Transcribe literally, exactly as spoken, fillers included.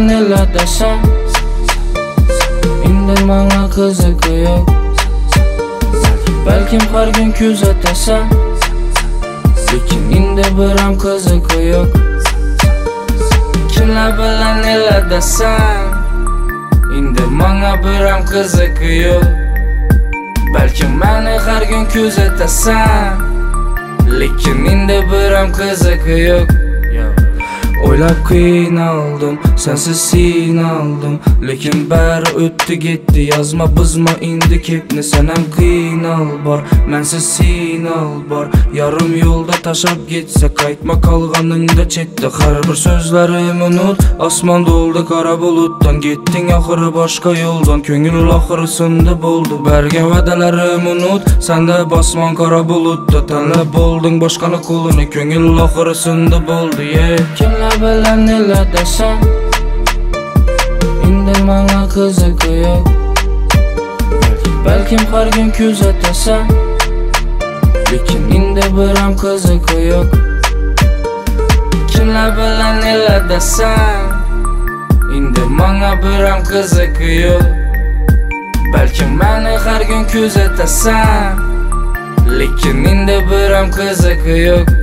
nelar desam, endi menga qiziqi yo'q. Balkim har kun kuzatasan, lekin endi bir ham qiziqi yo'q. Kimlar bilan nelar desam, endi menga bir ham qiziqi yo'q. Balkim meni har kun kuzatasan, lekin endi bir ham qiziqi yo'q. O'ylab qiynaldim, sensiz siynaldim, lekin bari o'tdi ketdi. Yozma buzma endi kepni, sen ham qiynal bor, mensiz siynal bor. Yarim yo'lda tashab ketsa, qaytma qolganingda chetda. Har bir so'zlarim unut, osmon to'ldi qora bulutdan. Ketding oxiri boshqa yo'ldan, ko'ngil oxiri sindi bo'ldi. Bergan va'dalarim unut, senda bosmon qora bulutda. Tanlab bo'lding boshqani qo'lini, ko'ngil oxiri sindi bo'ldi. Kimlar bilan nelar desam, endi menga qiziqi yo'q. Balkim har kun kuzatasan, lekin endi bir ham qiziqi yo'q. Kimlar bilan nelar desam, endi menga bir ham qiziqi yo'q. Balkim meni har kun kuzatasan, lekin endi bir ham qiziqi yo'q.